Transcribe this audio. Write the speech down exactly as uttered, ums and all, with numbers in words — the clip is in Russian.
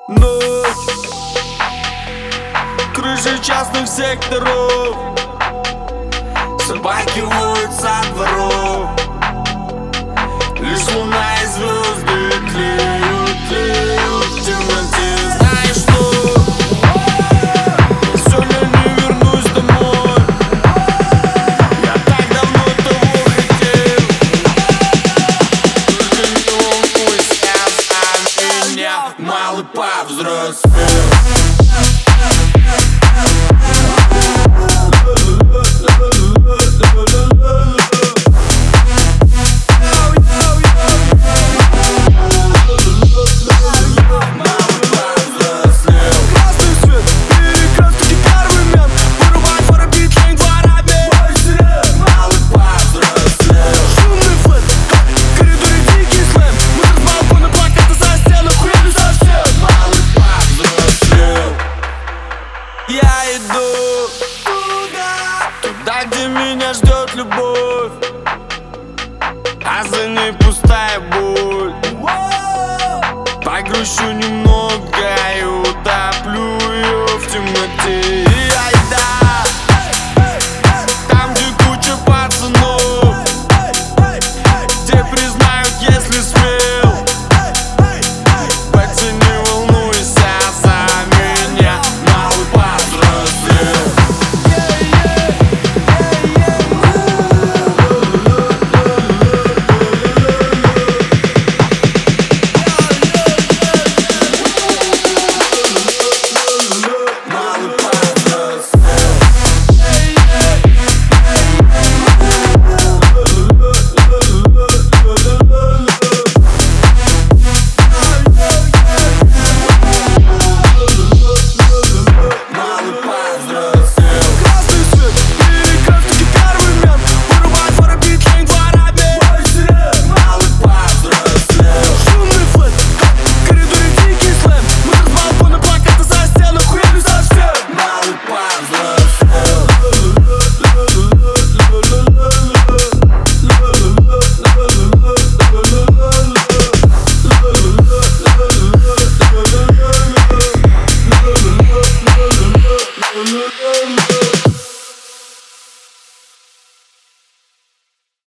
Ночь, крыши частных секторов, собаки воют со дворов. Лишь луна и звезды тлеют, тлеют в темноте. Знаешь что? Сегодня не вернусь домой. Я так давно того хотел. Только не волнуйся за меня, малый повзрослел. Я иду туда, туда, где меня ждет любовь, а за ней пустая боль. Погрущу немного и утоплю ее в темноте.